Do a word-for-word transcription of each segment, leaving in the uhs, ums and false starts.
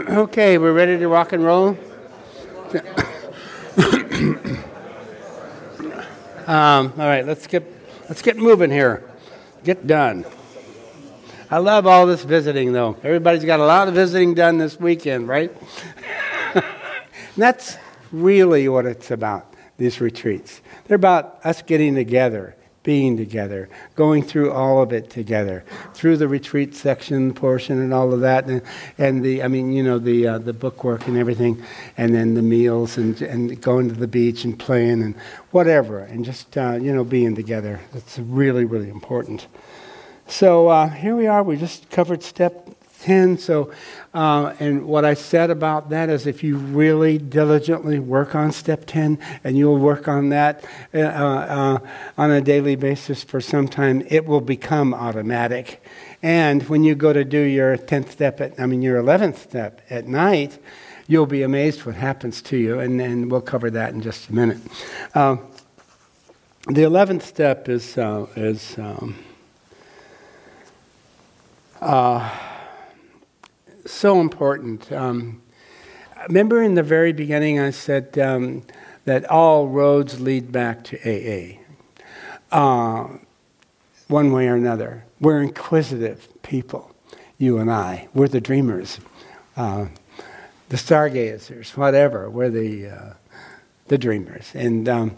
Okay, we're ready to rock and roll. um, all right, let's get let's get moving here. Get done. I love all this visiting, though. Everybody's got a lot of visiting done this weekend, right? And that's really what it's about, these retreats. They're about us getting together, being together, going through all of it together, through the retreat section portion and all of that, and, and the, I mean, you know, the uh, the bookwork and everything, and then the meals and and going to the beach and playing and whatever, and just, uh, you know, being together. That's really, really important. So uh, here we are. We just covered step ten. So, uh, and what I said about that is if you really diligently work on step ten, and you'll work on that uh, uh, on a daily basis for some time, it will become automatic. And when you go to do your tenth step, at, I mean your eleventh step at night, you'll be amazed what happens to you. And, and we'll cover that in just a minute. Uh, the eleventh step is uh, is um, uh, so important. Um, remember in the very beginning I said um, that all roads lead back to A A, uh, one way or another. We're inquisitive people, you and I. We're the dreamers, uh, the stargazers, whatever. We're the uh, the dreamers, and um,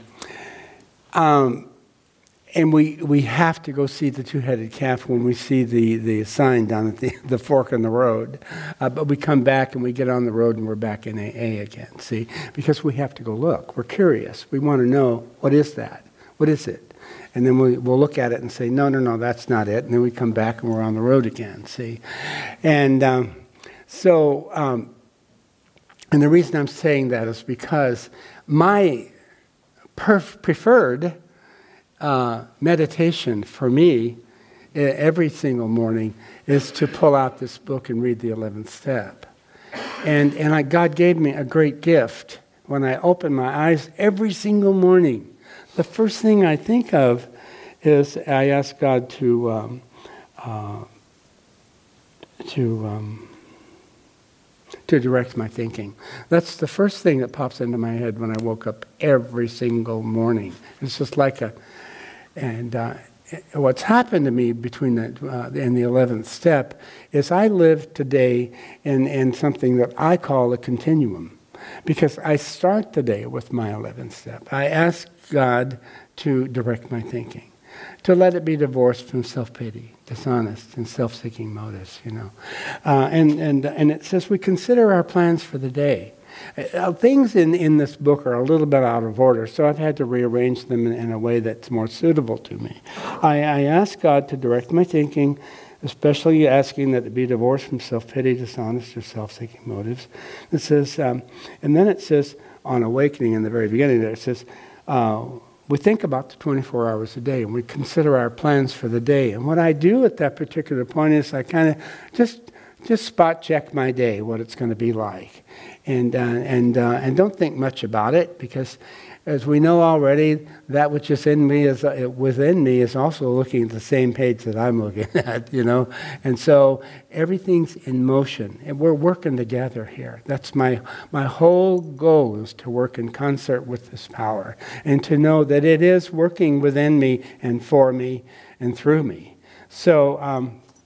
um, and we we have to go see the two-headed calf when we see the, the sign down at the, the fork in the road. Uh, but we come back and we get on the road and we're back in A A again, see? Because we have to go look. We're curious. We want to know, what is that? What is it? And then we, we'll look at it and say, no, no, no, that's not it. And then we come back and we're on the road again, see? And um, so, um, and the reason I'm saying that is because my perf- preferred Uh, meditation for me every single morning is to pull out this book and read the eleventh step. And and I, God gave me a great gift. When I open my eyes every single morning, the first thing I think of is I ask God to um, uh, to um, to direct my thinking. That's the first thing that pops into my head when I woke up every single morning. It's just like a And uh, what's happened to me between the uh, and the eleventh step is I live today in, in something that I call a continuum, because I start the day with my eleventh step. I ask God to direct my thinking, to let it be divorced from self-pity, dishonest, and self-seeking motives. You know, uh, and and and it says we consider our plans for the day. Uh, things in, in this book are a little bit out of order, so I've had to rearrange them in, in a way that's more suitable to me. I, I ask God to direct my thinking, especially asking that it be divorced from self-pity, dishonest, or self-seeking motives. It says, um, and then it says, on awakening in the very beginning there, it says, uh, we think about the twenty-four hours a day, and we consider our plans for the day. And what I do at that particular point is I kind of just just spot check my day, what it's going to be like. And uh, and uh, and don't think much about it, because, as we know already, that which is in me is uh, within me is also looking at the same page that I'm looking at, you know. And so everything's in motion, and we're working together here. That's my my whole goal, is to work in concert with this power, and to know that it is working within me and for me and through me. So um,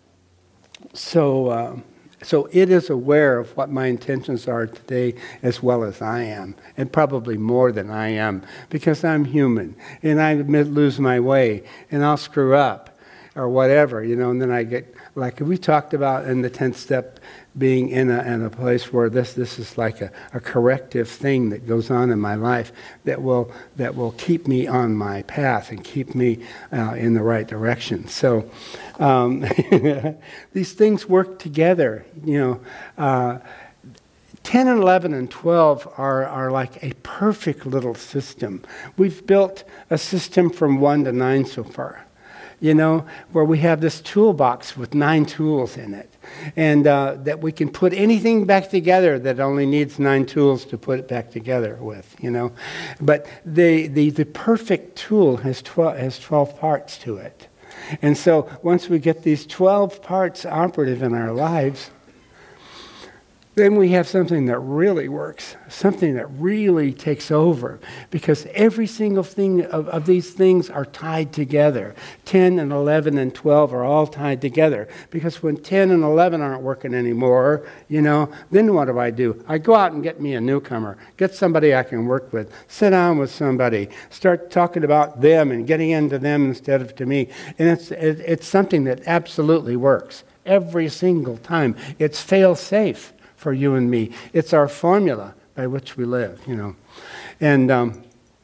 so. Um, So it is aware of what my intentions are today, as well as I am, and probably more than I am, because I'm human, and I lose my way, and I'll screw up, or whatever, you know, and then I get, like we talked about in the tenth step, being in a, in a place where this this is like a, a corrective thing that goes on in my life that will that will keep me on my path and keep me uh, in the right direction. So um, these things work together, you know. Uh, ten and eleven and twelve are, are like a perfect little system. We've built a system from one to nine so far, you know, where we have this toolbox with nine tools in it. And uh, that we can put anything back together that only needs nine tools to put it back together with, you know. But the the, the perfect tool has twelve has twelve parts to it. And so once we get these twelve parts operative in our lives, then we have something that really works, something that really takes over, because every single thing of, of these things are tied together. ten and eleven and twelve are all tied together, because when ten and eleven aren't working anymore, you know, then what do I do? I go out and get me a newcomer, get somebody I can work with, sit down with somebody, start talking about them and getting into them instead of to me. And it's, it, it's something that absolutely works every single time. It's fail-safe for you and me. It's our formula by which we live, you know. And um,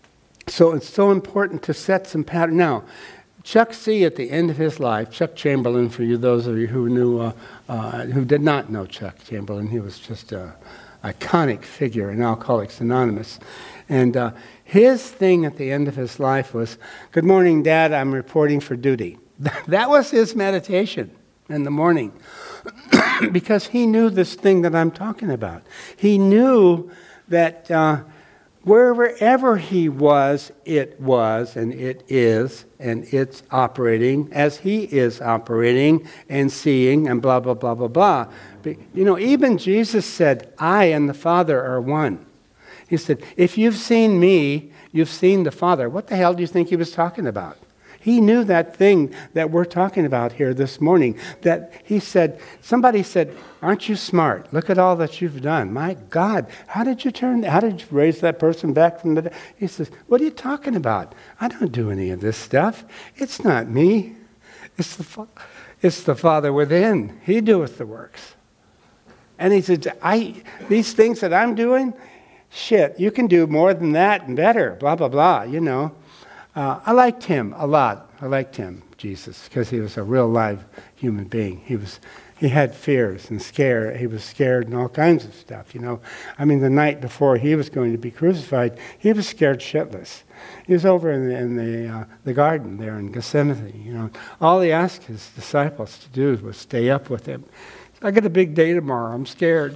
so it's so important to set some pattern. Now, Chuck C. at the end of his life, Chuck Chamberlain, for you, those of you who knew, uh, uh, who did not know Chuck Chamberlain, he was just an iconic figure in Alcoholics Anonymous. And uh, his thing at the end of his life was, "Good morning, Dad, I'm reporting for duty." That was his meditation in the morning. Because he knew this thing that I'm talking about. He knew that uh, wherever he was, it was, and it is, and it's operating as he is operating and seeing and blah, blah, blah, blah, blah. But, you know, even Jesus said, "I and the Father are one." He said, if you've seen me, you've seen the Father. What the hell do you think he was talking about? He knew that thing that we're talking about here this morning. That he said, somebody said, "Aren't you smart? Look at all that you've done. My God, how did you turn, how did you raise that person back from the dead?" He says, "What are you talking about? I don't do any of this stuff. It's not me. It's the, it's the Father within. He doeth the works." And he said, I, these things that I'm doing, shit, you can do more than that and better, blah, blah, blah, you know. Uh, I liked him a lot. I liked him, Jesus, because he was a real live human being. He was, he had fears and scare. He was scared and all kinds of stuff, you know. I mean, the night before he was going to be crucified, he was scared shitless. He was over in the, in the, uh, the garden there in Gethsemane, you know. All he asked his disciples to do was stay up with him. "I got a big day tomorrow. I'm scared.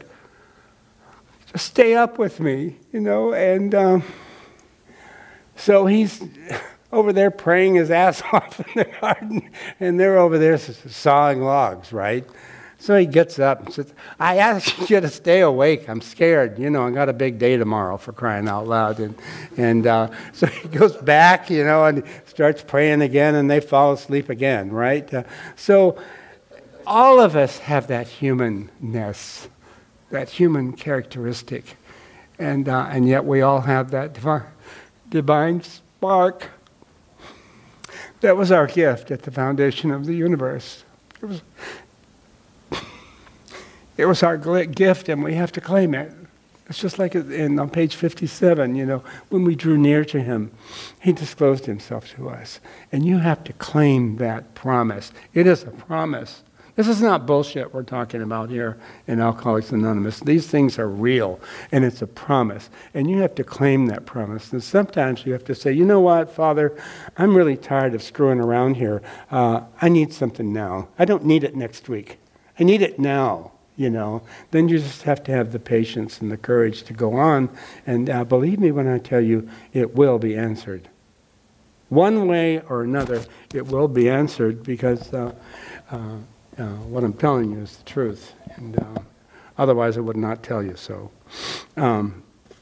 Just stay up with me," you know, and... Um, So he's over there praying his ass off in the garden, and they're over there sawing logs, right? So he gets up and says, "I asked you to stay awake. I'm scared. You know, I got a big day tomorrow, for crying out loud." And and uh, so he goes back, you know, and starts praying again, and they fall asleep again, right? Uh, so all of us have that humanness, that human characteristic, and uh, and yet we all have that divine. divine spark. That was our gift at the foundation of the universe. It was, it was our gift, and we have to claim it. It's just like in on page fifty-seven, you know, when we drew near to him, he disclosed himself to us. And you have to claim that promise. It is a promise. This is not bullshit we're talking about here in Alcoholics Anonymous. These things are real, and it's a promise. And you have to claim that promise. And sometimes you have to say, "You know what, Father, I'm really tired of screwing around here. Uh, I need something now. I don't need it next week. I need it now," you know. Then you just have to have the patience and the courage to go on. And uh, believe me when I tell you, it will be answered. One way or another, it will be answered, because... Uh, uh, Uh, what I'm telling you is the truth, and uh, otherwise I would not tell you so. Um,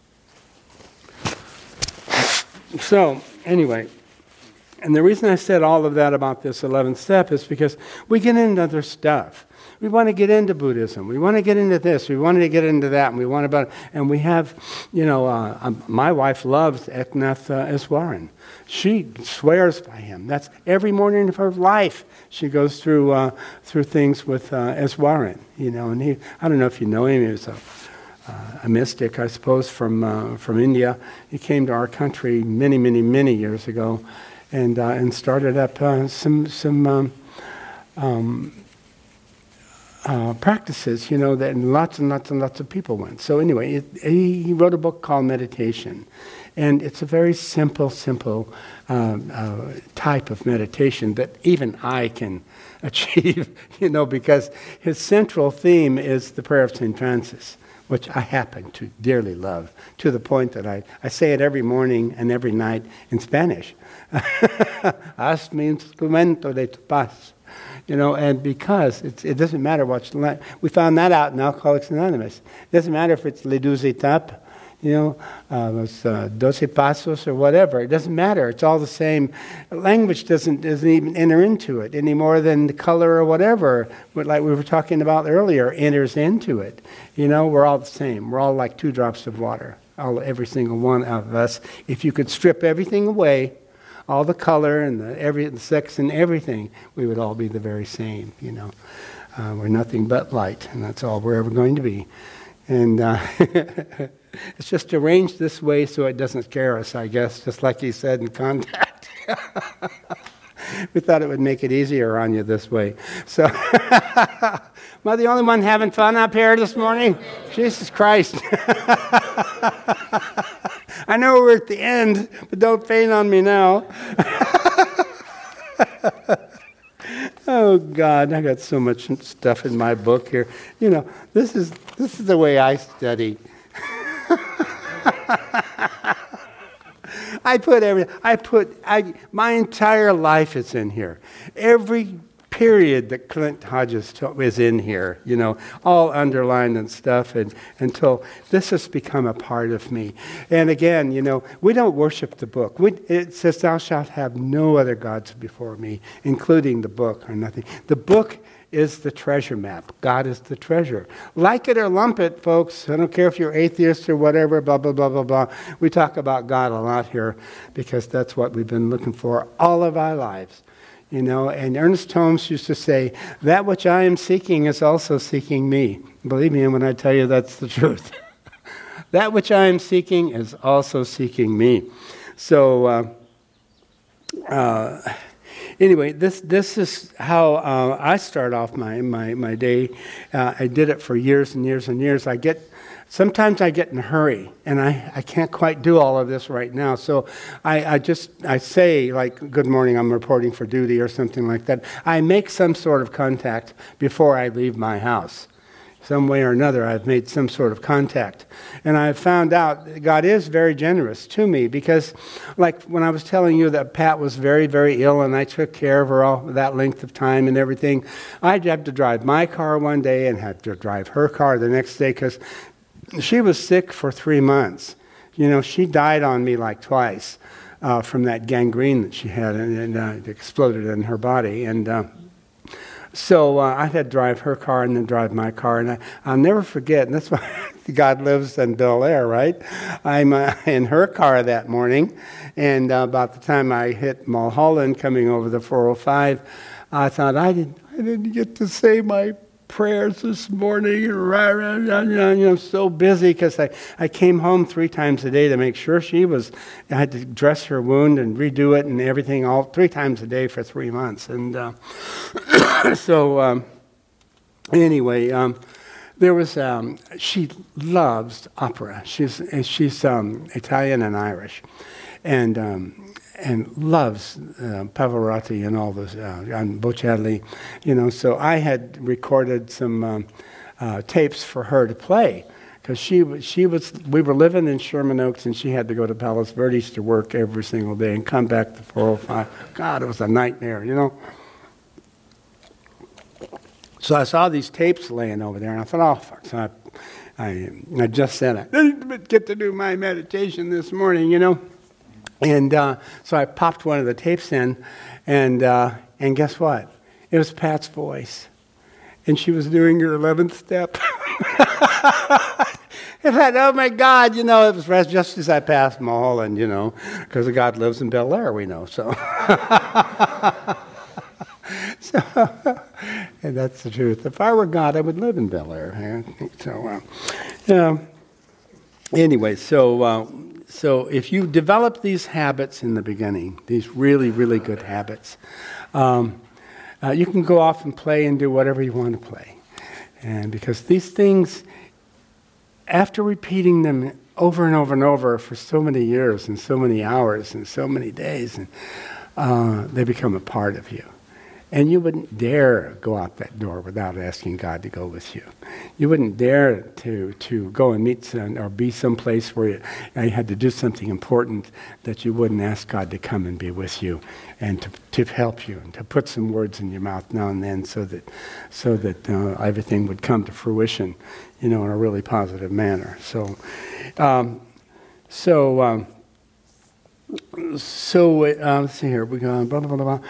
so, anyway, and the reason I said all of that about this eleventh step is because we get into other stuff. We want to get into Buddhism. We want to get into this. We want to get into that. And we want to, and we have, you know, uh, um, my wife loves Eknath uh, Easwaran. She swears by him. That's every morning of her life. She goes through uh, through things with uh, Easwaran, you know. And he, I don't know if you know him. He was a, uh, a mystic, I suppose, from uh, from India. He came to our country many, many, many years ago, and uh, and started up uh, some some. Um, um, Uh, practices, you know, that lots and lots and lots of people went. So anyway, it, he, he wrote a book called Meditation. And it's a very simple, simple um, uh, type of meditation that even I can achieve, you know, because his central theme is the prayer of Saint Francis, which I happen to dearly love, to the point that I, I say it every morning and every night in Spanish. Hazme instrumento de tu paz. You know, and because it's, it doesn't matter what's, we found that out in Alcoholics Anonymous. It doesn't matter if it's Les Douze Étapes, you know, uh, it's, uh, Doce Passos or whatever. It doesn't matter. It's all the same. Language doesn't doesn't even enter into it any more than the color or whatever, but like we were talking about earlier, enters into it. You know, we're all the same. We're all like two drops of water, all every single one of us. If you could strip everything away, all the color and the every the sex and everything, we would all be the very same. You know, uh, we're nothing but light, and that's all we're ever going to be. And uh, it's just arranged this way so it doesn't scare us, I guess, just like he said in Contact. We thought it would make it easier on you this way. So, am I the only one having fun up here this morning? Jesus Christ. I know we're at the end, but don't faint on me now. Oh God, I got so much stuff in my book here. You know, this is this is the way I study. I put every I put I my entire life is in here. Every period that Clint Hodges taught is in here, you know, all underlined and stuff, and until this has become a part of me. And again, you know, we don't worship the book. We, it says, "Thou shalt have no other gods before me," including the book or nothing. The book is the treasure map. God is the treasure. Like it or lump it, folks. I don't care if you're atheist or whatever, blah, blah, blah, blah, blah. We talk about God a lot here because that's what we've been looking for all of our lives. You know, and Ernest Holmes used to say, "That which I am seeking is also seeking me." Believe me when I tell you that's the truth. That which I am seeking is also seeking me. So, uh, uh, anyway, this this is how uh, I start off my my my day. Uh, I did it for years and years and years. I get. Sometimes I get in a hurry, and I, I can't quite do all of this right now. So I, I just, I say, like, "Good morning, I'm reporting for duty," or something like that. I make some sort of contact before I leave my house. Some way or another, I've made some sort of contact. And I've found out that God is very generous to me because, like when I was telling you that Pat was very, very ill and I took care of her all that length of time and everything, I'd have to drive my car one day and have to drive her car the next day because she was sick for three months. You know, she died on me like twice uh, from that gangrene that she had, and, and uh, it exploded in her body. And uh, so uh, I had to drive her car and then drive my car. And I, I'll never forget, and that's why God lives in Bel Air, right? I'm uh, in her car that morning, and uh, about the time I hit Mulholland coming over the four oh five, I thought, I didn't, I didn't get to say my prayers this morning. I'm so busy because I, I came home three times a day to make sure she was, I had to dress her wound and redo it and everything all three times a day for three months. And uh, so um, anyway, um, there was, um, she loves opera. She's, she's um, Italian and Irish. And um, and loves uh, Pavarotti and all those, uh, and Bocelli, you know. So I had recorded some um, uh, tapes for her to play because she she was we were living in Sherman Oaks and she had to go to Palos Verdes to work every single day and come back to four oh five. God, it was a nightmare, you know. So I saw these tapes laying over there and I thought, oh fuck. So I I, I just said I didn't get to do my meditation this morning, you know. And uh, so I popped one of the tapes in, and uh, and guess what? It was Pat's voice, and she was doing her eleventh step. I thought, oh my God, you know, it was just as I passed Mulholland, you know, because God lives in Bel Air, we know. So, so and that's the truth. If I were God, I would live in Bel Air. So, uh, yeah. Anyway, so. Uh, So if you develop these habits in the beginning, these really, really good habits, um, uh, you can go off and play and do whatever you want to play. And because these things, after repeating them over and over and over for so many years and so many hours and so many days, and uh, they become a part of you. And you wouldn't dare go out that door without asking God to go with you. You wouldn't dare to to go and meet some, or be someplace where you, you had to do something important that you wouldn't ask God to come and be with you and to, to help you and to put some words in your mouth now and then so that so that uh, everything would come to fruition, you know, in a really positive manner. So, um, so, um, so uh, let's see here. We go blah blah blah blah.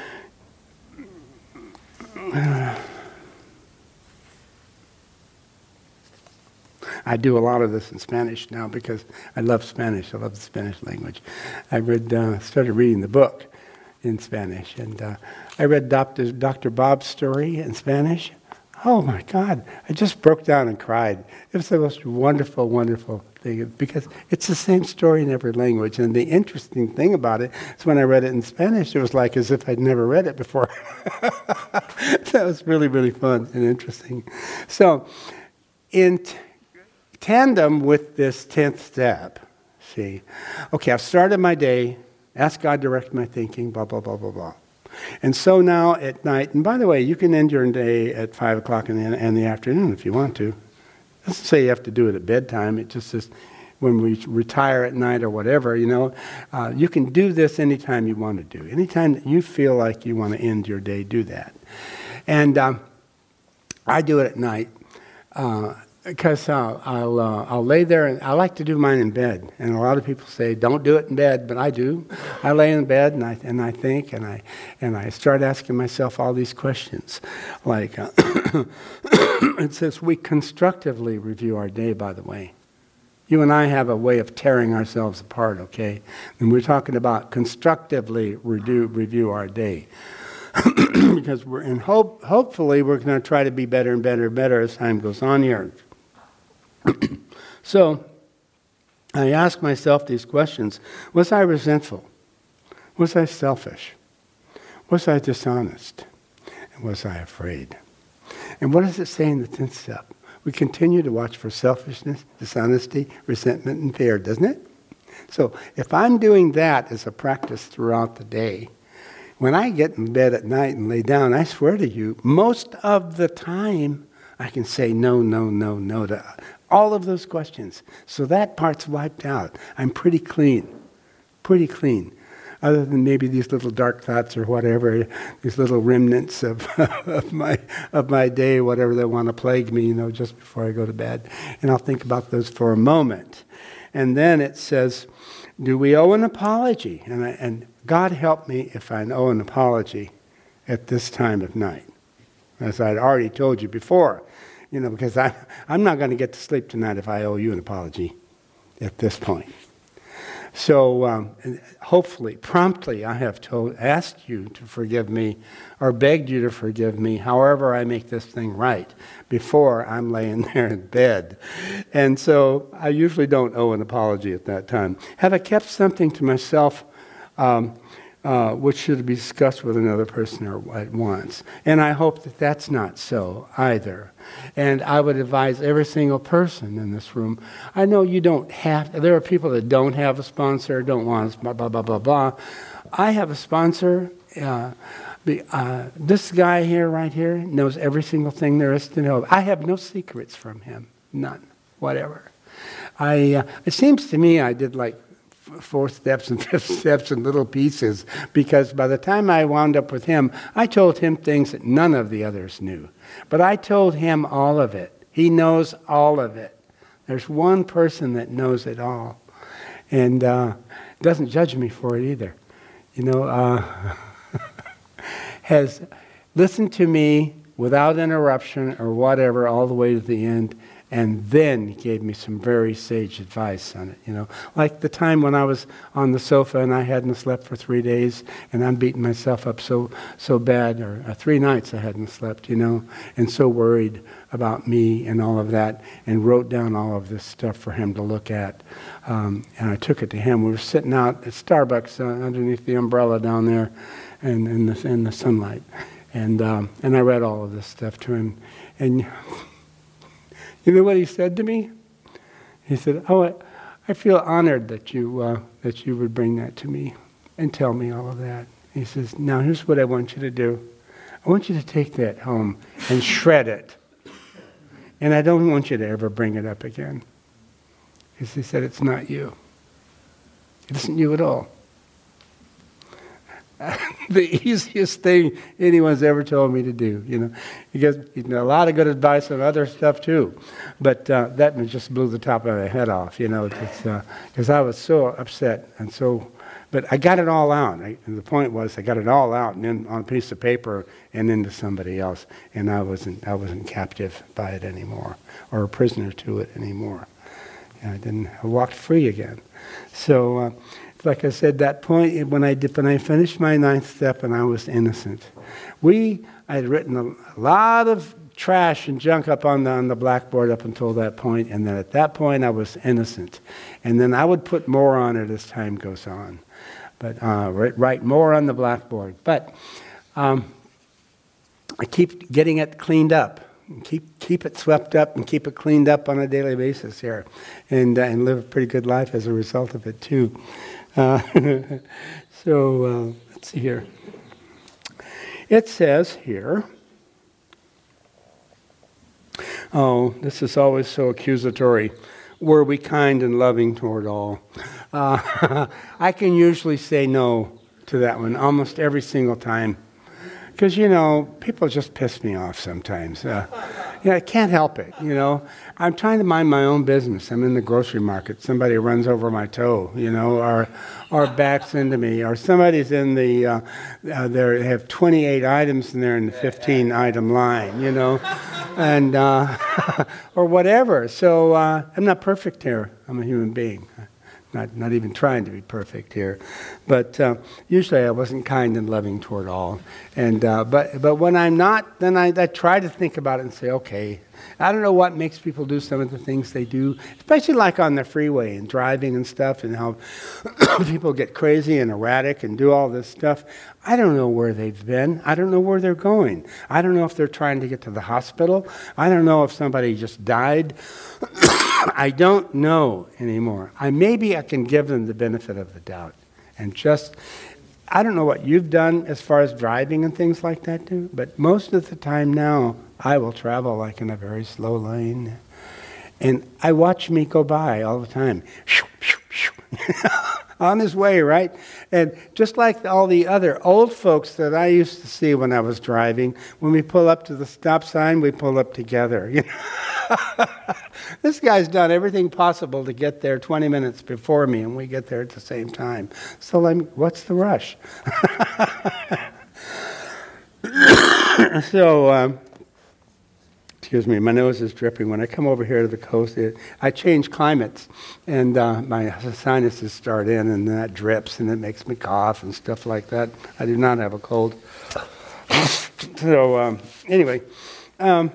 I do a lot of this in Spanish now because I love Spanish. I love the Spanish language. I read, uh, started reading the book in Spanish, and uh, I read Doctor Doctor Bob's story in Spanish. Oh my God! I just broke down and cried. It was the most wonderful, wonderful thing because it's the same story in every language. And the interesting thing about it is when I read it in Spanish, it was like as if I'd never read it before. That was really, really fun and interesting. So, in t- tandem with this tenth step, see, okay, I've started my day. Ask God to direct my thinking. Blah blah blah blah blah. And so now at night, and by the way, you can end your day at five o'clock in the, in the afternoon if you want to. It doesn't say you have to do it at bedtime. It just says when we retire at night or whatever, you know, uh, you can do this anytime you want to do. Anytime that you feel like you want to end your day, do that. And um, I do it at night. Uh, Because uh, I'll uh, I'll lay there, and I like to do mine in bed. And a lot of people say, "Don't do it in bed," but I do. I lay in bed and I and I think, and I and I start asking myself all these questions, like uh, it says we constructively review our day. By the way, you and I have a way of tearing ourselves apart. Okay, and we're talking about constructively review review our day. Because we're in hope. Hopefully, we're going to try to be better and better and better as time goes on here. So, I ask myself these questions. Was I resentful? Was I selfish? Was I dishonest? And was I afraid? And what does it say in the tenth step? We continue to watch for selfishness, dishonesty, resentment, and fear, doesn't it? So, if I'm doing that as a practice throughout the day, when I get in bed at night and lay down, I swear to you, most of the time, I can say no, no, no, no to all of those questions. So that part's wiped out. I'm pretty clean, pretty clean. Other than maybe these little dark thoughts or whatever, these little remnants of, of my of my day, whatever they want to plague me, you know, just before I go to bed. And I'll think about those for a moment. And then it says, do we owe an apology? And, I, and God help me if I owe an apology at this time of night. As I'd already told you before, you know, because I, I'm not going to get to sleep tonight if I owe you an apology at this point. So um, hopefully, promptly, I have told, asked you to forgive me or begged you to forgive me, however I make this thing right, before I'm laying there in bed. And so I usually don't owe an apology at that time. Have I kept something to myself um, uh, which should be discussed with another person or at once? And I hope that that's not so either. And I would advise every single person in this room, I know you don't have, there are people that don't have a sponsor, don't want, blah, blah, blah, blah, blah. I have a sponsor. Uh, uh, this guy here, right here, knows every single thing there is to know. I have no secrets from him, none, whatever. I. Uh, it seems to me I did like four steps and fifth steps in little pieces, because by the time I wound up with him, I told him things that none of the others knew. But I told him all of it. He knows all of it. There's one person that knows it all, and uh, doesn't judge me for it either. You know, uh, has listened to me without interruption or whatever all the way to the end, and then he gave me some very sage advice on it, you know. Like the time when I was on the sofa and I hadn't slept for three days and I'm beating myself up so so bad, or uh, three nights I hadn't slept, you know, and so worried about me and all of that, and wrote down all of this stuff for him to look at. Um, and I took it to him. We were sitting out at Starbucks uh, underneath the umbrella down there and in the, in the sunlight. And, um, and I read all of this stuff to him. And you know what he said to me? He said, "Oh, I, I feel honored that you uh, that you would bring that to me and tell me all of that." He says, "Now here's what I want you to do. I want you to take that home and shred it. And I don't want you to ever bring it up again. Because he said, it's not you. It isn't you at all. The easiest thing anyone's ever told me to do, you know. He gives you know, a lot of good advice on other stuff too, but uh, that just blew the top of my head off, you know, because uh, I was so upset and so. But I got it all out. I, and the point was, I got it all out and then on a piece of paper and into somebody else, and I wasn't I wasn't captive by it anymore, or a prisoner to it anymore. And I didn't. I walked free again. So. Uh, Like I said, that point when I did, when I finished my ninth step and I was innocent, we I had written a, a lot of trash and junk up on the on the blackboard up until that point, and then at that point I was innocent, and then I would put more on it as time goes on, but uh, write, write more on the blackboard. But um, I keep getting it cleaned up. Keep keep it swept up and keep it cleaned up on a daily basis here, and uh, and live a pretty good life as a result of it too. Uh, so uh, let's see here. It says here, oh, this is always so accusatory. Were we kind and loving toward all? Uh, I can usually say no to that one almost every single time. Because, you know, people just piss me off sometimes. Uh, yeah, I can't help it, you know. I'm trying to mind my own business. I'm in the grocery market. Somebody runs over my toe, you know, or or backs into me. Or somebody's in the, uh, uh, they have twenty-eight items in there in the fifteen-item line, you know. And, uh, or whatever. So uh, I'm not perfect here. I'm a human being. Not not even trying to be perfect here, but uh, usually I wasn't kind and loving toward all. And uh, but but when I'm not, then I, I try to think about it and say, okay, I don't know what makes people do some of the things they do, especially like on the freeway and driving and stuff, and how people get crazy and erratic and do all this stuff. I don't know where they've been. I don't know where they're going. I don't know if they're trying to get to the hospital. I don't know if somebody just died. I don't know anymore. I maybe I can give them the benefit of the doubt, and just I don't know what you've done as far as driving and things like that too, but most of the time now I will travel like in a very slow lane, and I watch me go by all the time. On his way, right? And just like all the other old folks that I used to see when I was driving, when we pull up to the stop sign, we pull up together. You know? This guy's done everything possible to get there twenty minutes before me, and we get there at the same time. So I'm, what's the rush? so, um, excuse me, my nose is dripping. When I come over here to the coast, it, I change climates, and uh, my sinuses start in, and that drips, and it makes me cough and stuff like that. I do not have a cold. so, um, anyway, um,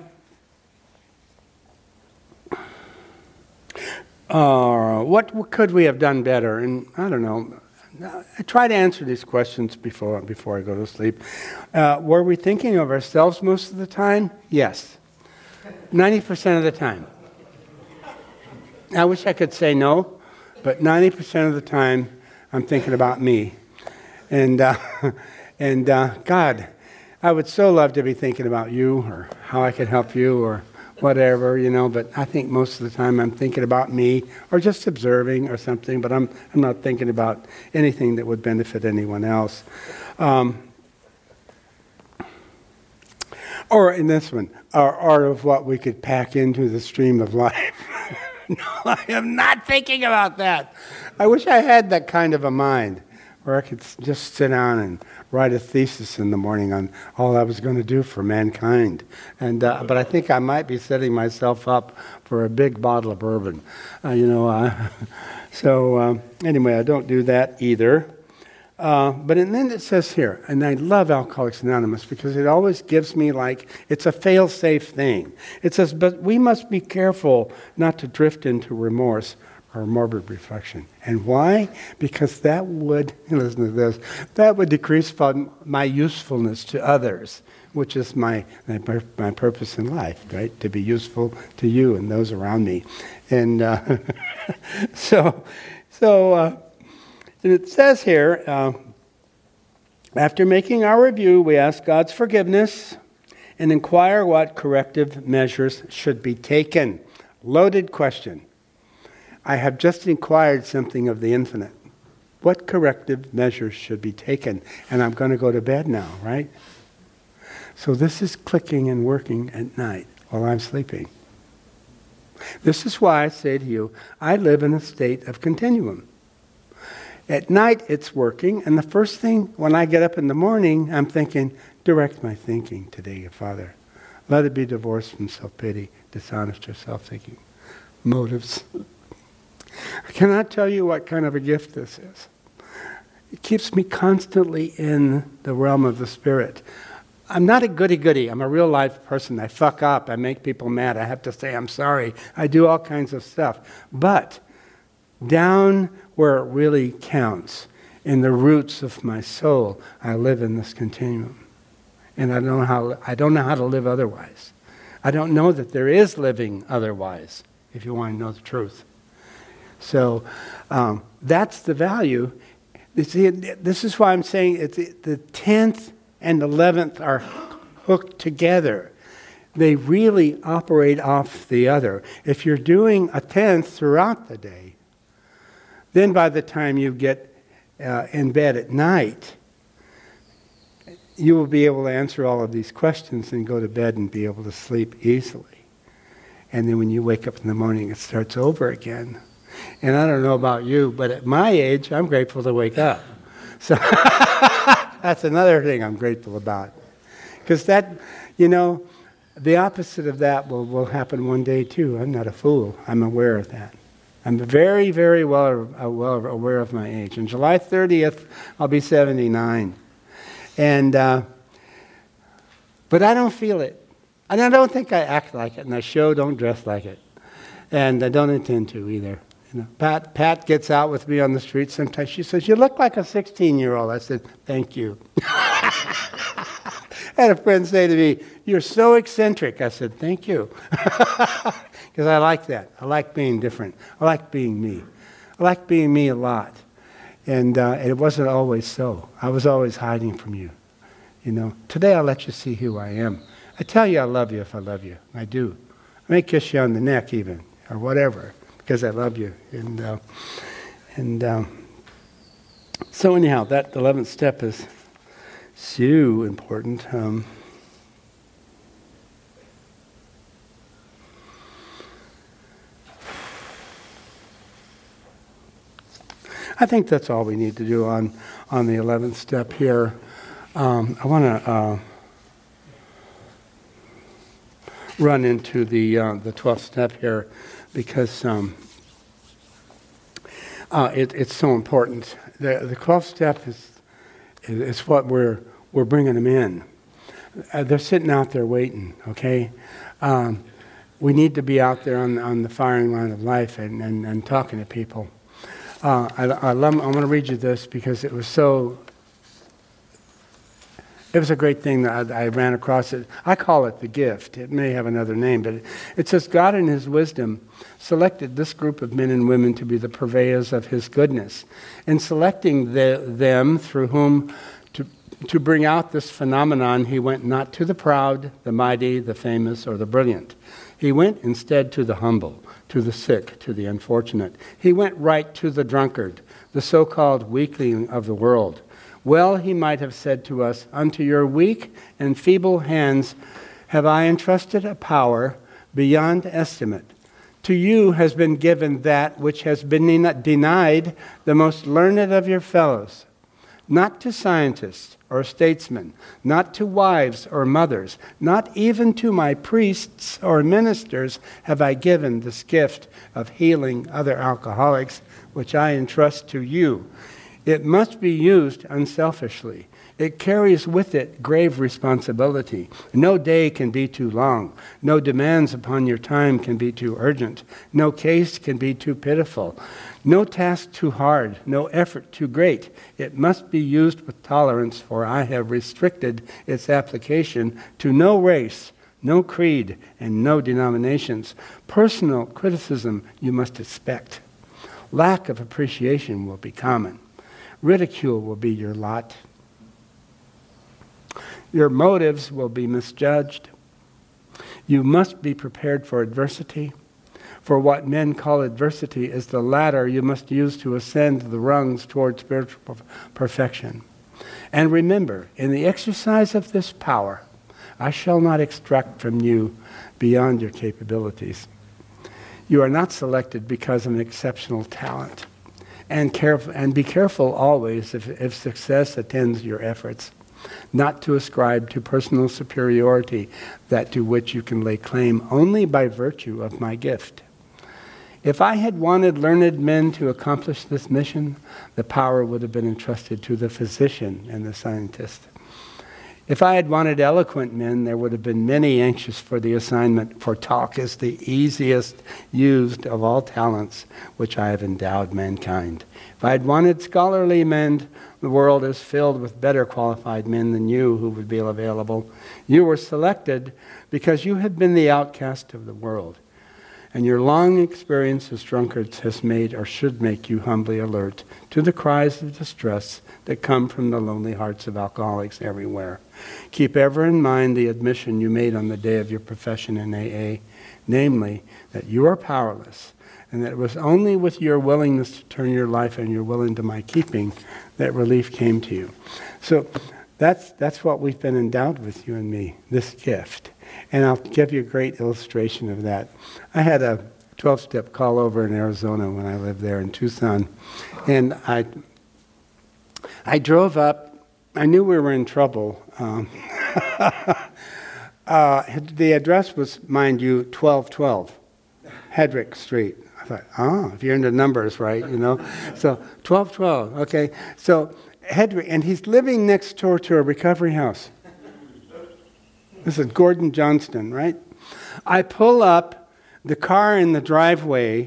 uh, what, what could we have done better? And I don't know. I try to answer these questions before before I go to sleep. Uh, were we thinking of ourselves most of the time? Yes. ninety percent of the time. I wish I could say no, but ninety percent of the time I'm thinking about me. And, uh, and uh, God, I would so love to be thinking about you or how I could help you or whatever, you know, but I think most of the time I'm thinking about me or just observing or something, but I'm I'm not thinking about anything that would benefit anyone else. Um, or in this one, or, or of what we could pack into the stream of life. No, I am not thinking about that. I wish I had that kind of a mind where I could just sit down and write a thesis in the morning on all I was going to do for mankind. And uh, but I think I might be setting myself up for a big bottle of bourbon. Uh, you know, uh, so um, anyway, I don't do that either. Uh, but and then it says here, and I love Alcoholics Anonymous because it always gives me like, it's a fail-safe thing. It says, but we must be careful not to drift into remorse or morbid reflection. And why? Because that would, listen to this, that would decrease my usefulness to others, which is my, my my purpose in life, right? To be useful to you and those around me. And uh, so, so uh, and it says here, uh, After making our review, we ask God's forgiveness and inquire what corrective measures should be taken. Loaded question. I have just inquired something of the infinite. What corrective measures should be taken? And I'm going to go to bed now, right? So this is clicking and working at night while I'm sleeping. This is why I say to you, I live in a state of continuum. At night, it's working, and the first thing when I get up in the morning, I'm thinking, direct my thinking today, Father. Let it be divorced from self-pity, dishonest or self-thinking motives. I cannot tell you what kind of a gift this is. It keeps me constantly in the realm of the Spirit. I'm not a goody-goody. I'm a real-life person. I fuck up. I make people mad. I have to say I'm sorry. I do all kinds of stuff. But down where it really counts, in the roots of my soul, I live in this continuum. And I don't know how, I don't know how to live otherwise. I don't know that there is living otherwise, if you want to know the truth. So um, that's the value. You see, this is why I'm saying it's, the tenth and eleventh are hooked together. They really operate off the other. If you're doing a tenth throughout the day, then by the time you get uh, in bed at night, you will be able to answer all of these questions and go to bed and be able to sleep easily. And then when you wake up in the morning, it starts over again. And I don't know about you, but at my age, I'm grateful to wake up. So that's another thing I'm grateful about. Because that, you know, the opposite of that will, will happen one day too. I'm not a fool. I'm aware of that. I'm very, very well, uh, well aware of my age. On July thirtieth, I'll be seventy-nine. And, uh, but I don't feel it. And I don't think I act like it, and I sure don't dress like it. And I don't intend to either. You know, Pat, Pat gets out with me on the street sometimes. She says, "You look like a sixteen-year-old." I said, "Thank you." I had a friend say to me, "You're so eccentric." I said, "Thank you." Because I like that. I like being different. I like being me. I like being me a lot. And, uh, and it wasn't always so. I was always hiding from you. You know, today I'll let you see who I am. I tell you I love you if I love you. I do. I may kiss you on the neck even, or whatever, because I love you. And uh, and um, so anyhow, that eleventh step is so important. Um, I think that's all we need to do on, on the eleventh step here. Um, I want to uh, run into the uh, the twelfth step here because um, uh, it, it's so important. The the twelfth step is is what we're we're bringing them in. Uh, they're sitting out there waiting. Okay, um, we need to be out there on on the firing line of life and, and, and talking to people. Uh, I, I love, I'm going to read you this because it was so, it was a great thing that I, I ran across it. I call it the gift. It may have another name, but it, it says, God in His wisdom selected this group of men and women to be the purveyors of His goodness. In selecting the, them through whom to, to bring out this phenomenon, He went not to the proud, the mighty, the famous, or the brilliant. He went instead to the humble, to the sick, to the unfortunate. He went right to the drunkard, the so-called weakling of the world. Well, He might have said to us, unto your weak and feeble hands have I entrusted a power beyond estimate. To you has been given that which has been denied the most learned of your fellows. Not to scientists or statesmen, not to wives or mothers, not even to my priests or ministers have I given this gift of healing other alcoholics, which I entrust to you. It must be used unselfishly. It carries with it grave responsibility. No day can be too long. No demands upon your time can be too urgent. No case can be too pitiful. No task too hard. No effort too great. It must be used with tolerance, for I have restricted its application to no race, no creed, and no denominations. Personal criticism you must expect. Lack of appreciation will be common. Ridicule will be your lot. Your motives will be misjudged. You must be prepared for adversity. For what men call adversity is the ladder you must use to ascend the rungs toward spiritual perfection. And remember, in the exercise of this power, I shall not extract from you beyond your capabilities. You are not selected because of an exceptional talent. And, caref- and be careful always, if, if success attends your efforts, not to ascribe to personal superiority that to which you can lay claim only by virtue of my gift. If I had wanted learned men to accomplish this mission, the power would have been entrusted to the physician and the scientist. If I had wanted eloquent men, there would have been many anxious for the assignment, for talk is the easiest used of all talents which I have endowed mankind. If I had wanted scholarly men, the world is filled with better qualified men than you who would be available. You were selected because you have been the outcast of the world. And your long experience as drunkards has made or should make you humbly alert to the cries of distress that come from the lonely hearts of alcoholics everywhere. Keep ever in mind the admission you made on the day of your profession in A A, namely, that you are powerless, and that it was only with your willingness to turn your life and your will into my keeping that relief came to you. So that's, that's what we've been endowed with, you and me, this gift. And I'll give you a great illustration of that. I had a twelve-step call over in Arizona when I lived there in Tucson. And I I drove up. I knew we were in trouble. Um, uh, the address was, mind you, twelve twelve, Hedrick Street. I thought, oh, if you're into numbers, right, you know. So twelve twelve, okay. So Hedrick, and he's living next door to a recovery house. This is Gordon Johnston, right? I pull up, the car in the driveway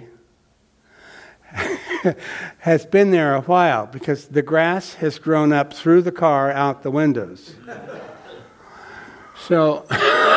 has been there a while because the grass has grown up through the car out the windows. So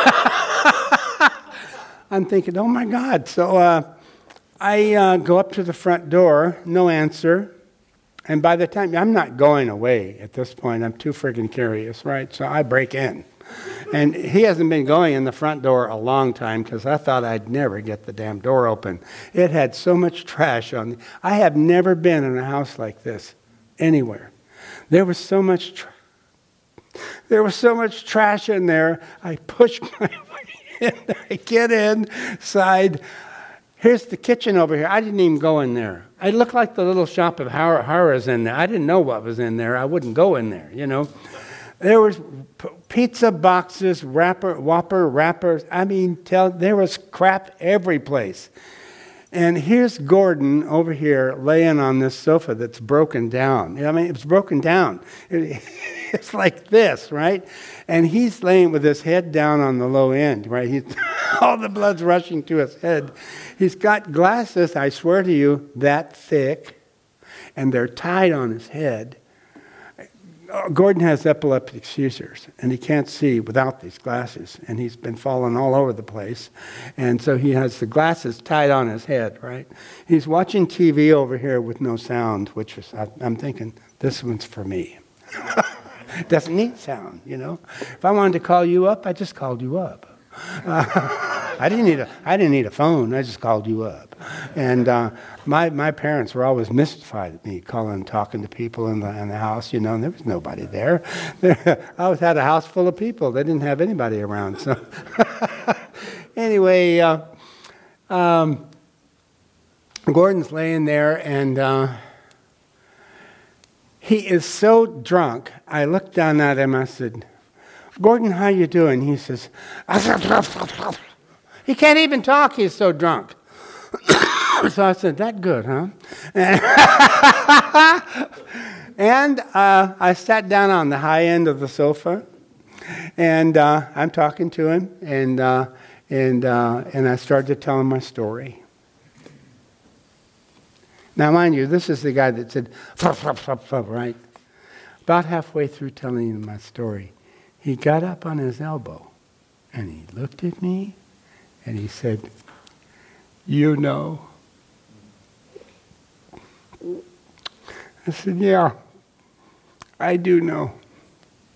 I'm thinking, oh my God. So uh, I uh, go up to the front door, no answer. And by the time, I'm not going away at this point. I'm too friggin' curious, right? So I break in. And he hasn't been going in the front door a long time because I thought I'd never get the damn door open. It had so much trash on it. I have never been in a house like this anywhere. There was so much trash. There was so much trash in there. I push my way in. I get inside. Here's the kitchen over here. I didn't even go in there. I looked like the little shop of horrors in there. I didn't know what was in there. I wouldn't go in there, you know. There was p- pizza boxes, wrapper, Whopper wrappers. I mean, tell, there was crap every place. And here's Gordon over here laying on this sofa that's broken down. I mean, it's broken down. It, it's like this, right? And he's laying with his head down on the low end, right? He's, all the blood's rushing to his head. He's got glasses, I swear to you, that thick, and they're tied on his head. Gordon has epileptic seizures, and he can't see without these glasses, and he's been falling all over the place, and so he has the glasses tied on his head, right? He's watching T V over here with no sound, which is, I'm thinking, this one's for me. Doesn't need sound, you know? If I wanted to call you up, I just called you up. Uh, I didn't need a I didn't need a phone. I just called you up, and uh, my my parents were always mystified at me calling, talking to people in the in the house. You know, and there was nobody there. I always had a house full of people. They didn't have anybody around. So anyway, uh, um, Gordon's laying there, and uh, he is so drunk. I looked down at him. I said, Gordon, how you doing? He says, he can't even talk, he's so drunk. So I said, that good, huh? And uh, I sat down on the high end of the sofa, and uh, I'm talking to him, and uh, and uh, and I started to tell him my story. Now, mind you, this is the guy that said, right? About halfway through telling him my story, he got up on his elbow, and he looked at me, and he said, you know. I said, yeah, I do know.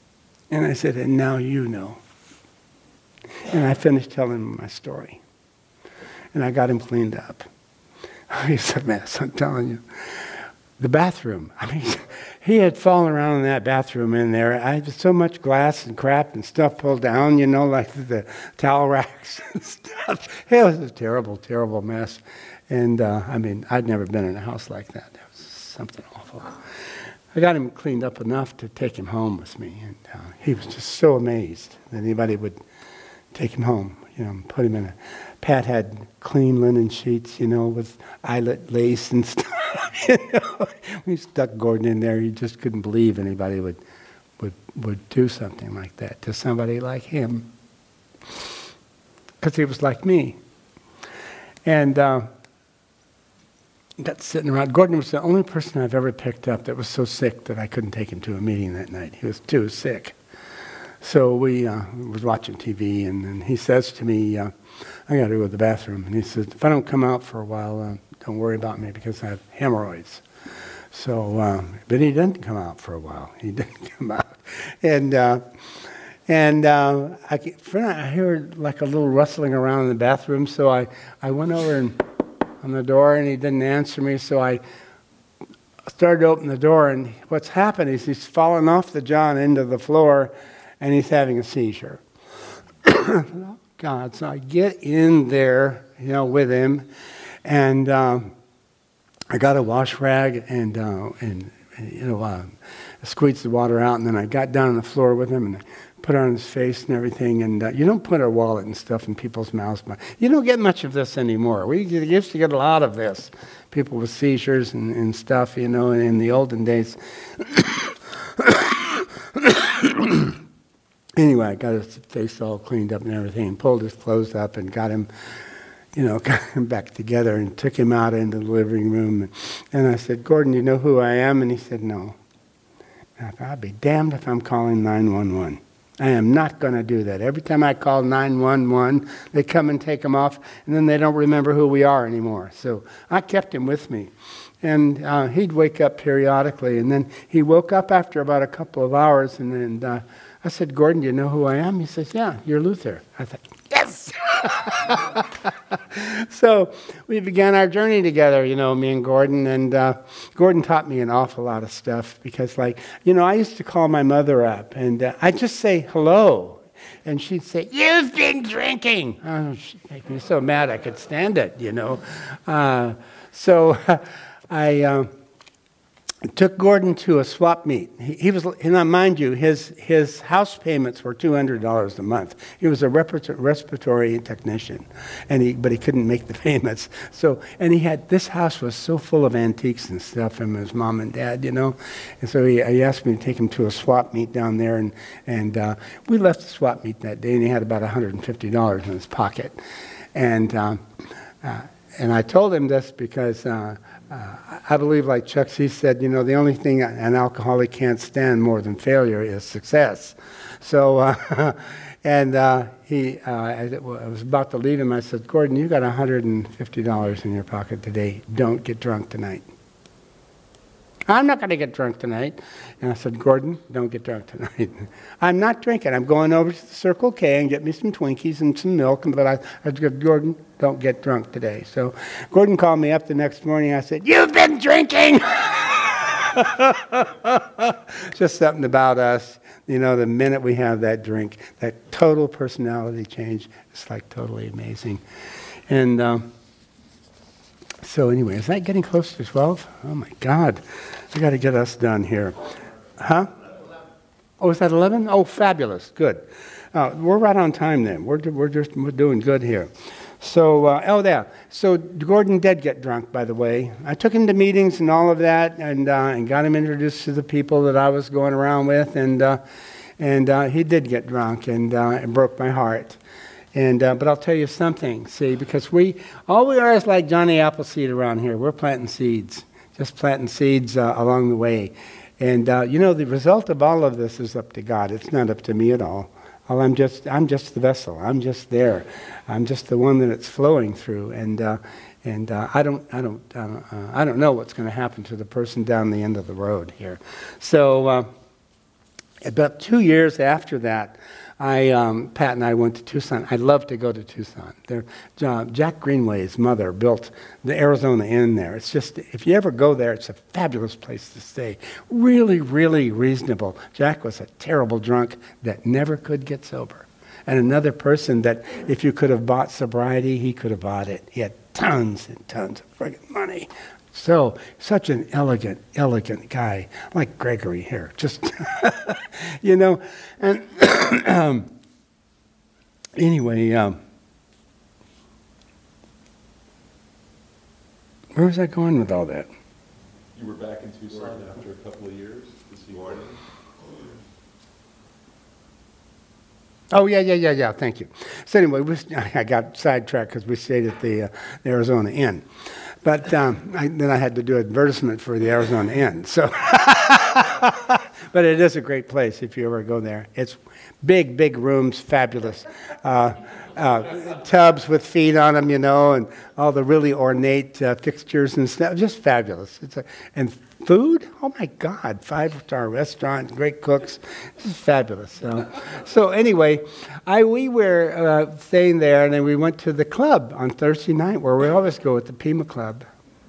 And I said, and now you know. And I finished telling him my story. And I got him cleaned up. He's a mess, I'm telling you. The bathroom. I mean, he had fallen around in that bathroom in there. I had so much glass and crap and stuff pulled down, you know, like the towel racks and stuff. It was a terrible, terrible mess. And, uh, I mean, I'd never been in a house like that. It was something awful. I got him cleaned up enough to take him home with me. And uh, he was just so amazed that anybody would take him home, you know, put him in a... Pat had clean linen sheets, you know, with eyelet lace and stuff. You know, we stuck Gordon in there. You just couldn't believe anybody would, would, would do something like that to somebody like him, because he was like me. And uh, got sitting around. Gordon was the only person I've ever picked up that was so sick that I couldn't take him to a meeting that night. He was too sick. So we uh, was watching T V, and, and he says to me, uh, I got to go to the bathroom. And he says, if I don't come out for a while, uh, don't worry about me because I have hemorrhoids. So, uh, but he didn't come out for a while. He didn't come out. And uh, and uh, I, I heard like a little rustling around in the bathroom, so I, I went over and on the door, and he didn't answer me, so I started to open the door, and what's happened is he's fallen off the john into the floor, and he's having a seizure. Oh, God, so I get in there, you know, with him, and um, I got a wash rag and, uh, and, and you know, uh, squeezed the water out, and then I got down on the floor with him, and I put it on his face and everything, and uh, you don't put a wallet and stuff in people's mouths. But you don't get much of this anymore. We used to get a lot of this, people with seizures and, and stuff, you know, in the olden days. Anyway, I got his face all cleaned up and everything, and pulled his clothes up and got him, you know, got him back together and took him out into the living room. And I said, Gordon, you know who I am? And he said, no. And I thought, I'll be damned if I'm calling nine one one. I am not going to do that. Every time I call nine one one, they come and take him off, and then they don't remember who we are anymore. So I kept him with me. And uh, he'd wake up periodically, and then he woke up after about a couple of hours, and then uh, I said, Gordon, do you know who I am? He says, yeah, you're Luther. I thought, yes! So we began our journey together, you know, me and Gordon. And uh, Gordon taught me an awful lot of stuff because, like, you know, I used to call my mother up, and uh, I'd just say hello. And she'd say, you've been drinking. Oh, she'd make me so mad I could stand it, you know. Uh, so I... Uh, took Gordon to a swap meet. He, he was, and now mind you, his his house payments were two hundred dollars a month. He was a respiratory technician, and he but he couldn't make the payments. So, and he had this house was so full of antiques and stuff from his mom and dad, you know. And so he, he asked me to take him to a swap meet down there, and and uh, we left the swap meet that day, and he had about one hundred fifty dollars in his pocket, and uh, uh, and I told him this because. Uh, Uh, I believe, like Chuck C. said, you know, the only thing an alcoholic can't stand more than failure is success. So, uh, and uh, he, uh, I was about to leave him. I said, Gordon, you got one hundred fifty dollars in your pocket today. Don't get drunk tonight. I'm not going to get drunk tonight. And I said, Gordon, don't get drunk tonight. I'm not drinking. I'm going over to the Circle K and get me some Twinkies and some milk. But I, I said, Gordon, don't get drunk today. So Gordon called me up the next morning. I said, you've been drinking. Just something about us. You know, the minute we have that drink, that total personality change, it's like totally amazing. And um, so anyway, is that getting close to twelve? Oh, my God. I got to get us done here. Huh? Oh, is that eleven? Oh, fabulous. Good. Uh, we're right on time then. We're, we're just we're doing good here. So, uh, oh, there. So Gordon did get drunk, by the way. I took him to meetings and all of that, and uh, and got him introduced to the people that I was going around with, and uh, and uh, he did get drunk, and uh, it broke my heart. And uh, but I'll tell you something, see, because we all we are is like Johnny Appleseed around here. We're planting seeds, just planting seeds uh, along the way. And uh, you know, the result of all of this is up to God. It's not up to me at all. Well, I'm just I'm just the vessel. I'm just there. I'm just the one that it's flowing through. And uh, and uh, I don't I don't uh, uh, I don't know what's going to happen to the person down the end of the road here. So uh, About two years after that, I, um, Pat and I went to Tucson. I love to go to Tucson. There, uh, Jack Greenway's mother built the Arizona Inn there. It's just, if you ever go there, it's a fabulous place to stay. Really, really reasonable. Jack was a terrible drunk that never could get sober. And another person that if you could have bought sobriety, he could have bought it. He had tons and tons of friggin' money. So, such an elegant, elegant guy, like Gregory here, just, you know, and um, anyway, um, where was I going with all that? You were back in Tucson after a couple of years to see Gordon. Oh, yeah, yeah, yeah, yeah, thank you. So anyway, we, I got sidetracked because we stayed at the, uh, the Arizona Inn. But um, I, then I had to do an advertisement for the Arizona Inn. So, but it is a great place if you ever go there. It's big, big rooms, fabulous. Uh, uh, tubs with feet on them, you know, and all the really ornate uh, fixtures and stuff. Just fabulous. It's a, and food, oh my God, five-star restaurant, great cooks. This is fabulous. So, so anyway, I we were uh, staying there, and then we went to the club on Thursday night, where we always go at the Pima Club.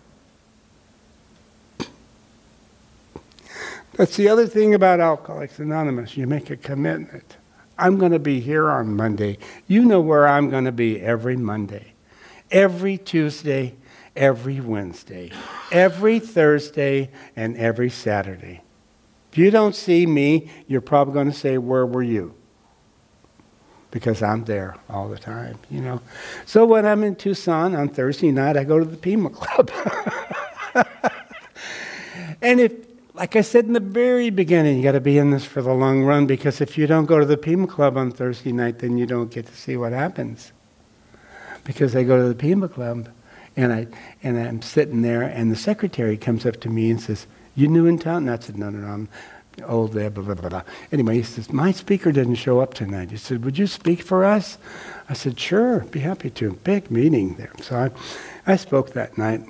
That's the other thing about Alcoholics Anonymous. You make a commitment. I'm going to be here on Monday. You know where I'm going to be every Monday, every Tuesday, every Wednesday, every Thursday, and every Saturday. If you don't see me, you're probably going to say, where were you? Because I'm there all the time, you know. So when I'm in Tucson on Thursday night, I go to the Pima Club. And if, like I said in the very beginning, you got to be in this for the long run, because if you don't go to the Pima Club on Thursday night, then you don't get to see what happens. Because I go to the Pima Club, and I and I'm sitting there, and the secretary comes up to me and says, "You new in town?" And I said, "No, no, no, I'm old there." Blah blah blah blah. Anyway, he says, "My speaker didn't show up tonight." He said, "Would you speak for us?" I said, "Sure, be happy to." Big meeting there, so I, I spoke that night.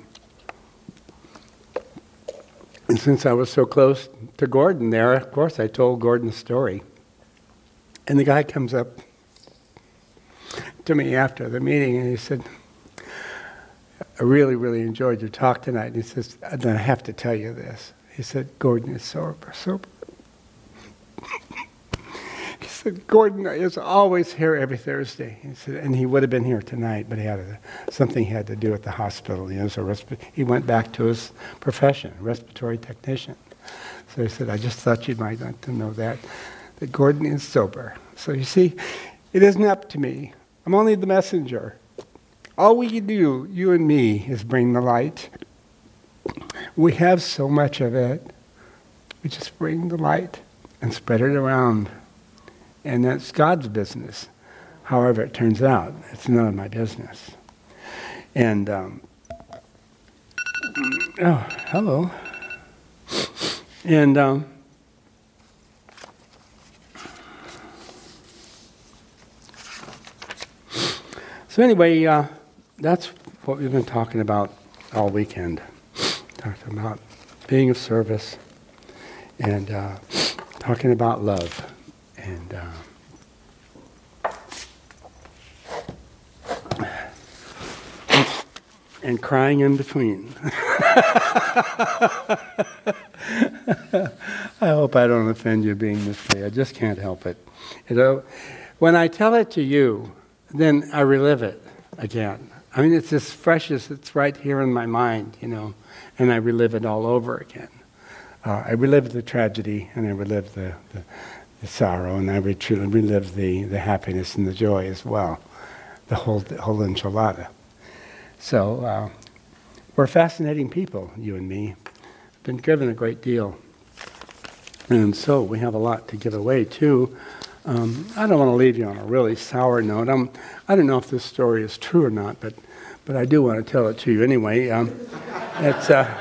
And since I was so close to Gordon there, of course, I told Gordon the story. And the guy comes up to me after the meeting, and he said, "I really, really enjoyed your talk tonight." And he says, "And I have to tell you this." He said, "Gordon is sober, sober." He said, "Gordon is always here every Thursday." He said, and he would have been here tonight, but he had a, something he had to do at the hospital. He, was a resp- he went back to his profession, respiratory technician. So he said, "I just thought you might want to know that, that Gordon is sober." So you see, it isn't up to me. I'm only the messenger. All we do, you and me, is bring the light. We have so much of it. We just bring the light and spread it around. And that's God's business. However it turns out, it's none of my business. And, um, oh, hello. And, um, so anyway, uh, that's what we've been talking about all weekend. Talking about being of service and uh, talking about love. And uh, and crying in between. I hope I don't offend you being this way. I just can't help it. You know, when I tell it to you, then I relive it again. I mean, it's as fresh as it's right here in my mind, you know, and I relive it all over again. Uh, I relive the tragedy, and I relive the, the the sorrow, and I re- relive the, the happiness and the joy as well, the whole the whole enchilada. So uh, we're fascinating people, you and me. Been given a great deal, and so we have a lot to give away too. Um, I don't want to leave you on a really sour note. I'm, I don't know if this story is true or not, but but I do want to tell it to you anyway. Um, it's uh,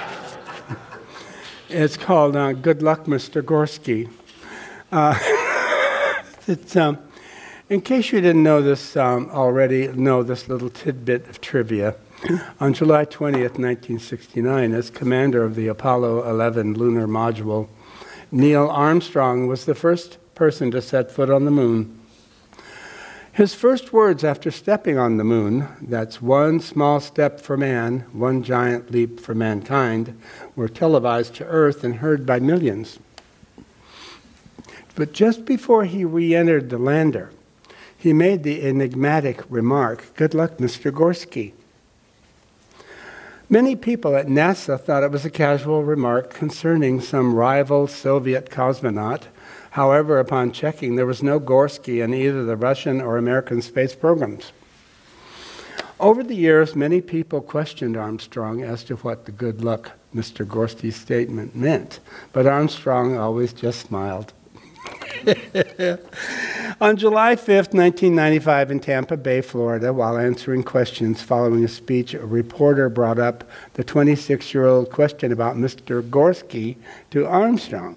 it's called uh, "Good Luck, Mister Gorski." Uh, it's, um, in case you didn't know this um, already, know this little tidbit of trivia. On July twentieth, nineteen sixty-nine, as commander of the Apollo eleven lunar module Neil Armstrong was the first person to set foot on the moon. His first words after stepping on the moon, that's one small step for man, one giant leap for mankind, were televised to Earth and heard by millions. But just before he re-entered the lander, he made the enigmatic remark, "Good luck, Mister Gorsky." Many people at NASA thought it was a casual remark concerning some rival Soviet cosmonaut. However, upon checking, there was no Gorsky in either the Russian or American space programs. Over the years, many people questioned Armstrong as to what the "good luck, Mister Gorsky" statement meant, but Armstrong always just smiled. On July fifth, nineteen ninety-five, in Tampa Bay, Florida, while answering questions following a speech, a reporter brought up the twenty-six-year-old question about Mister Gorsky to Armstrong.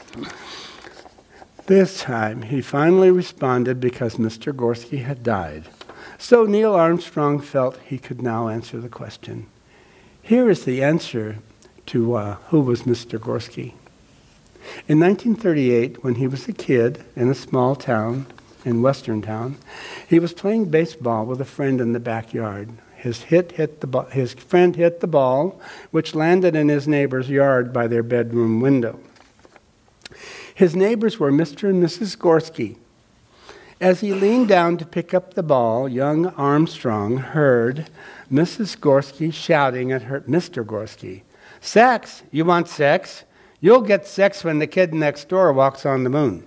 This time, he finally responded because Mister Gorsky had died. So Neil Armstrong felt he could now answer the question. Here is the answer to uh, who was Mister Gorsky. In nineteen thirty-eight, when he was a kid in a small town, in Western Town, he was playing baseball with a friend in the backyard. His hit hit the ball, his friend hit the ball, which landed in his neighbor's yard by their bedroom window. His neighbors were Mister and Missus Gorsky. As he leaned down to pick up the ball, young Armstrong heard Missus Gorsky shouting at her, Mister Gorsky, "Sex? You want sex? You'll get sex when the kid next door walks on the moon."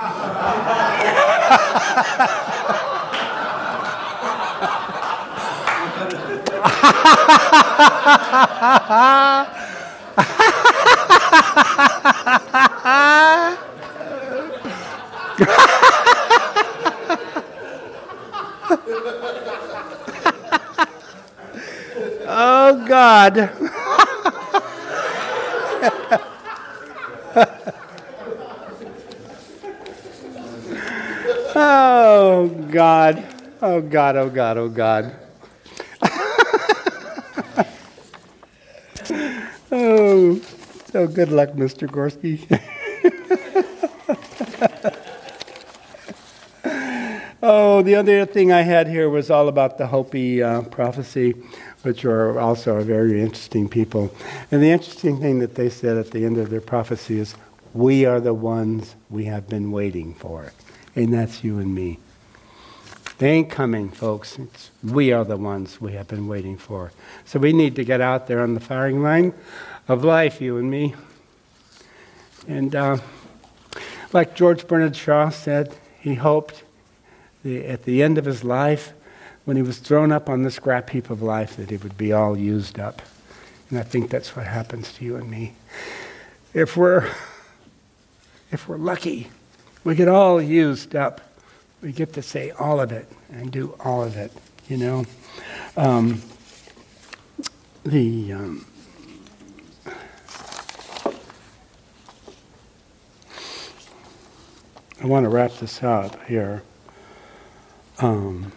Oh, God. Oh, God. Oh, God, oh, God, oh, God. Oh, so good luck, Mister Gorsky. Oh, the other thing I had here was all about the Hopi uh, prophecy, which are also very interesting people. And the interesting thing that they said at the end of their prophecy is, "We are the ones we have been waiting for." And that's you and me. They ain't coming, folks. It's, we are the ones we have been waiting for. So we need to get out there on the firing line of life, you and me. And uh, like George Bernard Shaw said, he hoped the, at the end of his life, when he was thrown up on the scrap heap of life, that it would be all used up. And I think that's what happens to you and me. If we're, if we're lucky, we get all used up. We get to say all of it and do all of it, you know. Um, the um, I want to wrap this up here. Um,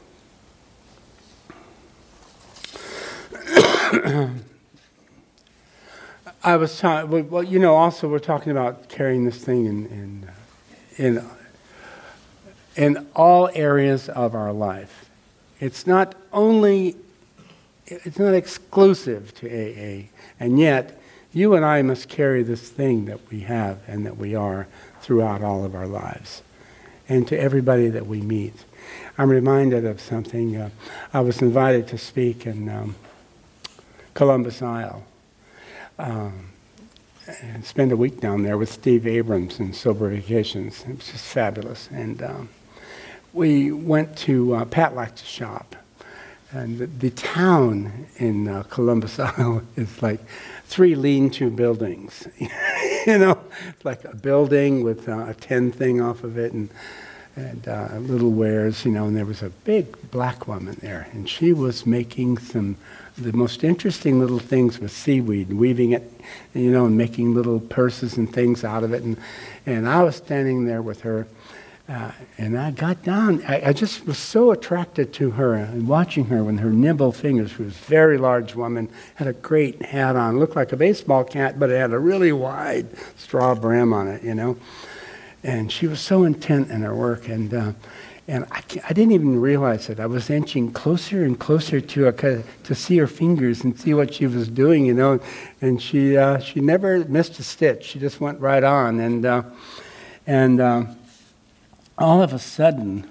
I was talking, well, you know, also we're talking about carrying this thing in, in, in, in all areas of our life. It's not only, it's not exclusive to A A, and yet you and I must carry this thing that we have and that we are throughout all of our lives, and to everybody that we meet. I'm reminded of something. Uh, I was invited to speak in um, Columbus, Ohio, um, and spend a week down there with Steve Abrams in Sober Vacations. It was just fabulous. And um, we went to uh, Pat likes to shop. And the, the town in uh, Columbus, Ohio is like three lean-to buildings. You know, it's like a building with uh, a tin thing off of it and and uh, little wares, you know, and there was a big black woman there, and she was making some the most interesting little things with seaweed, weaving it, you know, and making little purses and things out of it. And, and I was standing there with her, Uh, and I got down. I, I just was so attracted to her and watching her with her nimble fingers. She was a very large woman, had a great hat on, looked like a baseball cap, but it had a really wide straw brim on it, you know. And she was so intent in her work, and uh, and I, I didn't even realize it. I was inching closer and closer to her to see her fingers and see what she was doing, you know. And she uh, she never missed a stitch. She just went right on, and uh, and. Uh, All of a sudden,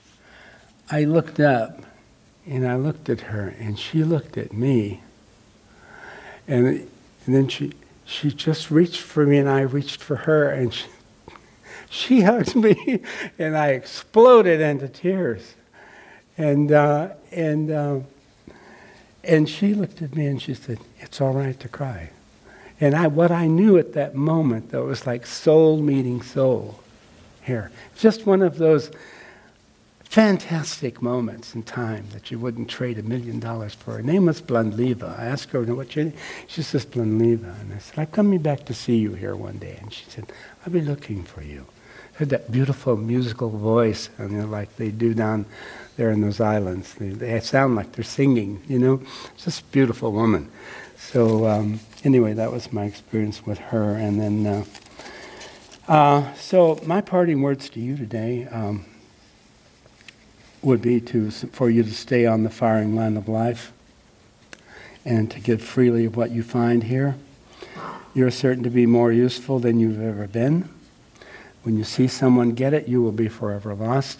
I looked up, and I looked at her, and she looked at me. And, and then she she just reached for me, and I reached for her, and she, she hugged me, and I exploded into tears. And uh, and uh, and she looked at me, and she said, "It's all right to cry." And I what I knew at that moment, though, was like soul meeting soul. Here. Just one of those fantastic moments in time that you wouldn't trade a million dollars for. Her name was Blondliva. I asked her, "What's your name?" She says, "Blondliva." And I said, "I'm coming back to see you here one day." And she said, "I'll be looking for you." Had that beautiful musical voice, you know, like they do down there in those islands. They, they sound like they're singing, you know. Just a beautiful woman. So um, anyway, that was my experience with her. And then... Uh, Uh, so my parting words to you today um, would be to for you to stay on the firing line of life and to give freely of what you find here. You're certain to be more useful than you've ever been. When you see someone get it, you will be forever lost.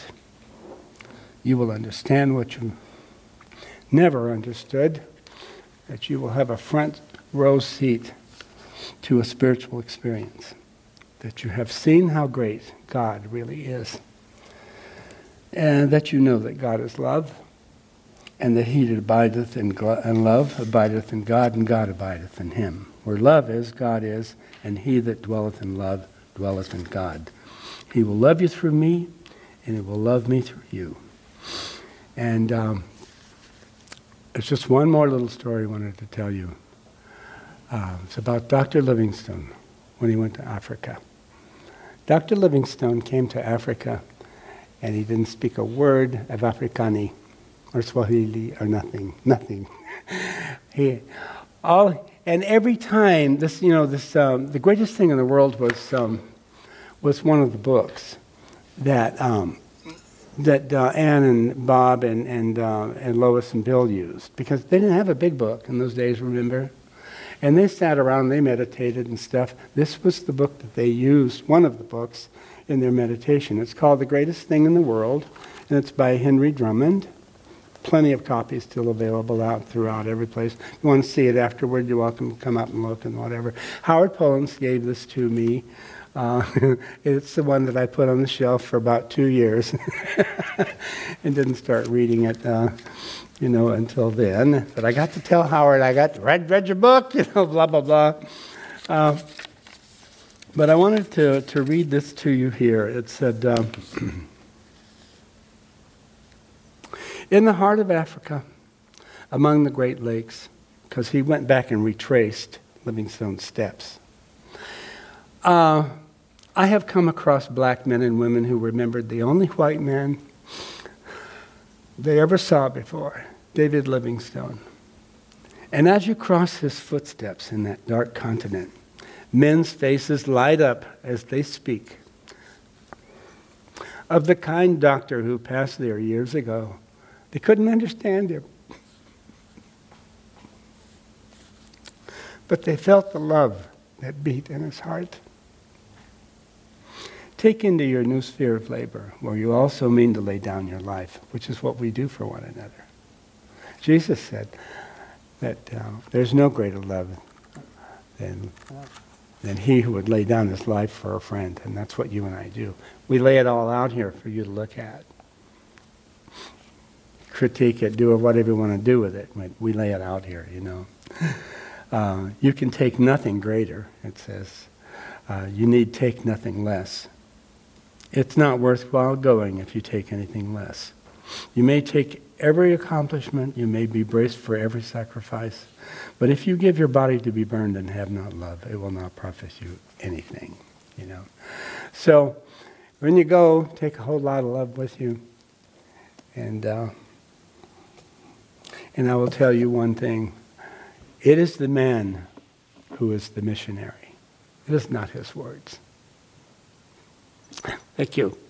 You will understand what you never understood, that you will have a front row seat to a spiritual experience. That you have seen how great God really is, and that you know that God is love, and that he that abideth in love abideth in God, and God abideth in him. Where love is, God is, and he that dwelleth in love dwelleth in God. He will love you through me, and he will love me through you. And um, there's just one more little story I wanted to tell you. Uh, it's about Doctor Livingstone when he went to Africa. Doctor Livingstone came to Africa, and he didn't speak a word of Afrikaans or Swahili or nothing, nothing. he, all, and every time this, you know, this, um, the greatest thing in the world was um, was one of the books that um, that uh, Ann and Bob and and uh, and Lois and Bill used, because they didn't have a big book in those days. Remember. And they sat around, they meditated and stuff. This was the book that they used, one of the books, in their meditation. It's called The Greatest Thing in the World, and it's by Henry Drummond. Plenty of copies still available out throughout every place. If you want to see it afterward, you're welcome to come up and look and whatever. Howard Pollins gave this to me. Uh, it's the one that I put on the shelf for about two years and didn't start reading it uh, you know, until then. But I got to tell Howard, I got read, read your book, you know, blah, blah, blah. Uh, but I wanted to, to read this to you here. It said, um, in the heart of Africa, among the Great Lakes, because he went back and retraced Livingstone's steps, uh, I have come across black men and women who remembered the only white man they ever saw before, David Livingstone. And as you cross his footsteps in that dark continent, men's faces light up as they speak of the kind doctor who passed there years ago. They couldn't understand him, but they felt the love that beat in his heart. Take into your new sphere of labor, where you also mean to lay down your life, which is what we do for one another. Jesus said that uh, there's no greater love than, than he who would lay down his life for a friend, and that's what you and I do. We lay it all out here for you to look at. Critique it, do whatever you want to do with it. We lay it out here, you know. Uh, you can take nothing greater, it says. Uh, you need take nothing less. It's not worthwhile going if you take anything less. You may take every accomplishment, you may be braced for every sacrifice, but if you give your body to be burned and have not love, it will not profit you anything, you know. So, when you go, take a whole lot of love with you. And, uh, and I will tell you one thing. It is the man who is the missionary. It is not his words. Thank you.